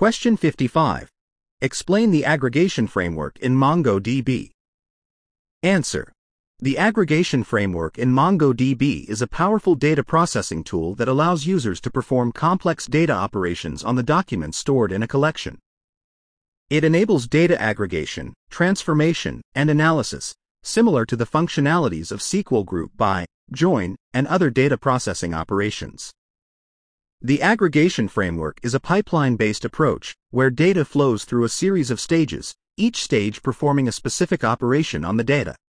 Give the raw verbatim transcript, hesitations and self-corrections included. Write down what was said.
Question fifty-five. Explain the aggregation framework in MongoDB. Answer. The aggregation framework in MongoDB is a powerful data processing tool that allows users to perform complex data operations on the documents stored in a collection. It enables data aggregation, transformation, and analysis, similar to the functionalities of S Q L group by, join, and other data processing operations. The aggregation framework is a pipeline-based approach where data flows through a series of stages, each stage performing a specific operation on the data.